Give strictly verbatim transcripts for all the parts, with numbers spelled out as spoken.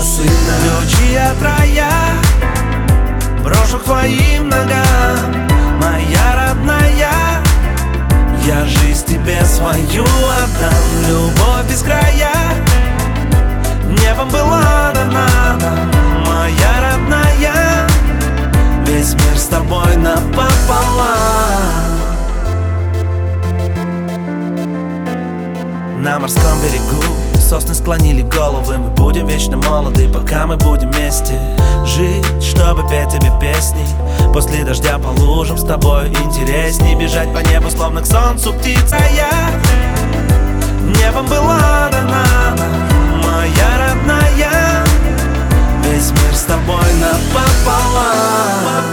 сына. Ключи от рая брошу к твоим ногам, моя родная. Я жизнь тебе свою отдам. Любовь без края небом была дана нам, моя родная. Весь мир с тобой напополам. На морском берегу сосны склонили головы. Мы будем вечно молоды, пока мы будем вместе жить, чтобы петь тебе песни. После дождя по лужам с тобой интересней бежать по небу, словно к солнцу птица. Я небом была дана нам, моя родная. Весь мир с тобой напополам.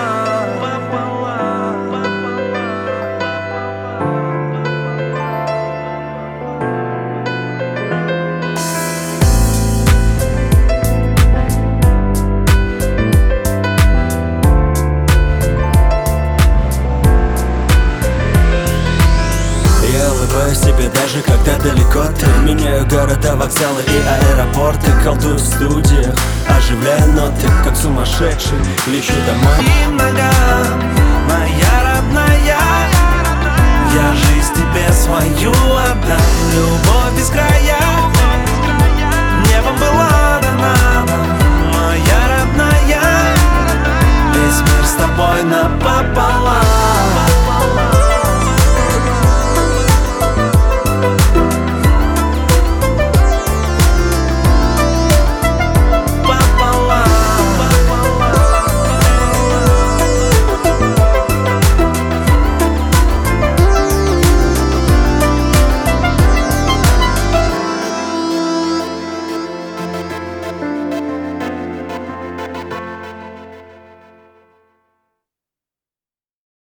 Улыбаюсь тебе даже когда далеко ты. Меняю города, вокзалы и аэропорты. Колдую в студиях, оживляю ноты, как сумасшедший, лечу домой. Твоим ногам, моя родная. Я жизнь тебе свою отдам. Любовь без края небом была дана.